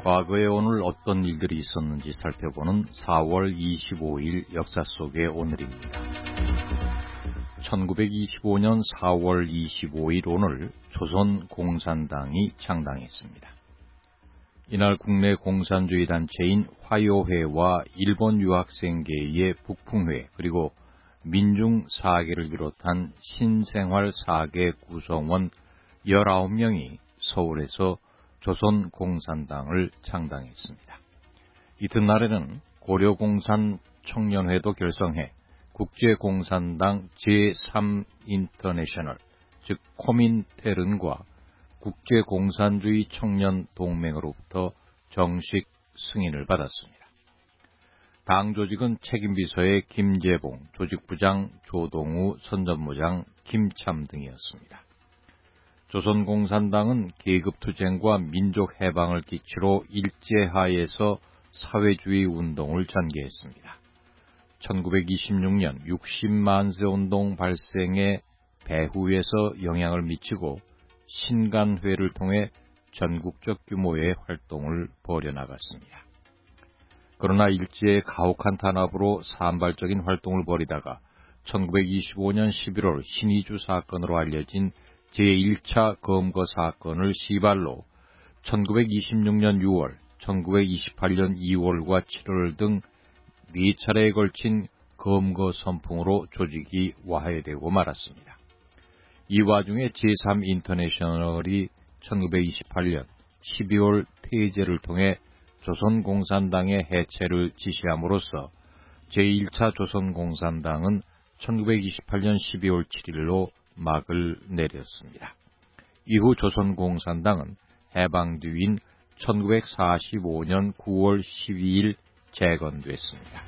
과거에 오늘 어떤 일들이 있었는지 살펴보는 4월 25일 역사 속의 오늘입니다. 1925년 4월 25일 오늘 조선공산당이 창당했습니다. 이날 국내 공산주의 단체인 화요회와 일본 유학생계의 북풍회 그리고 민중사계를 비롯한 신생활사계 구성원 19명이 서울에서 조선공산당을 창당했습니다. 이튿날에는 고려공산 청년회도 결성해 국제공산당 제3인터내셔널, 즉 코민테른과 국제공산주의 청년동맹으로부터 정식 승인을 받았습니다. 당 조직은 책임비서의 김재봉, 조직부장 조동우, 선전무장 김참 등이었습니다. 조선공산당은 계급투쟁과 민족해방을 기치로 일제하에서 사회주의 운동을 전개했습니다. 1926년 60만세 운동 발생에 배후에서 영향을 미치고 신간회를 통해 전국적 규모의 활동을 벌여나갔습니다. 그러나 일제의 가혹한 탄압으로 산발적인 활동을 벌이다가 1925년 11월 신의주 사건으로 알려진 제1차 검거 사건을 시발로 1926년 6월, 1928년 2월과 7월 등 4차례에 걸친 검거 선풍으로 조직이 와해되고 말았습니다. 이 와중에 제3인터내셔널이 1928년 12월 태제를 통해 조선공산당의 해체를 지시함으로써 제1차 조선공산당은 1928년 12월 7일로 막을 내렸습니다. 이후 조선공산당은 해방 뒤인 1945년 9월 12일 재건됐습니다.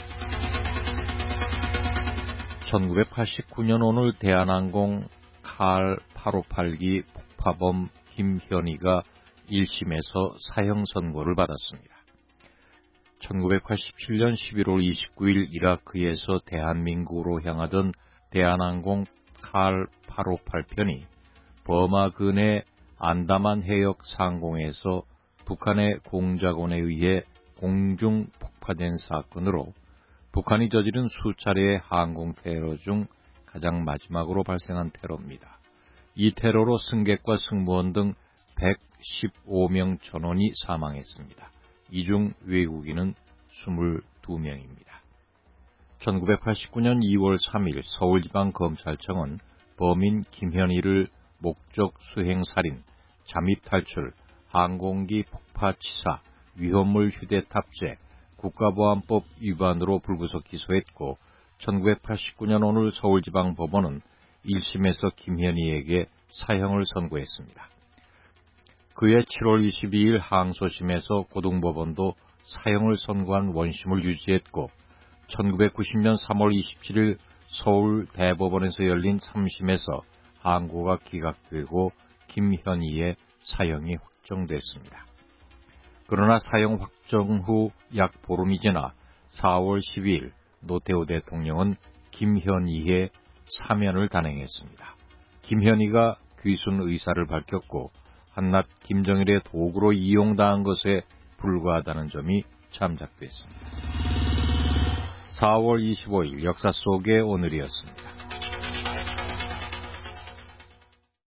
1989년 오늘 대한항공 칼 858기 폭파범 김현희가 1심에서 사형 선고를 받았습니다. 1987년 11월 29일 이라크에서 대한민국으로 향하던 대한항공 칼 858편이 버마 근해 안다만 해역 상공에서 북한의 공작원에 의해 공중 폭파된 사건으로 북한이 저지른 수차례의 항공 테러 중 가장 마지막으로 발생한 테러입니다. 이 테러로 승객과 승무원 등 115명 전원이 사망했습니다. 이 중 외국인은 22명입니다. 1989년 2월 3일 서울지방검찰청은 범인 김현희를 목적 수행살인, 잠입탈출, 항공기 폭파치사, 위험물 휴대 탑재, 국가보안법 위반으로 불구속 기소했고 1989년 오늘 서울지방법원은 1심에서 김현희에게 사형을 선고했습니다. 그해 7월 22일 항소심에서 고등법원도 사형을 선고한 원심을 유지했고 1990년 3월 27일 서울대법원에서 열린 3심에서 항고가 기각되고 김현희의 사형이 확정됐습니다. 그러나 사형 확정 후 약 보름이 지나 4월 12일 노태우 대통령은 김현희의 사면을 단행했습니다. 김현희가 귀순 의사를 밝혔고 한낱 김정일의 도구로 이용당한 것에 불과하다는 점이 참작됐습니다. 4월 25일 역사 속의 오늘이었습니다.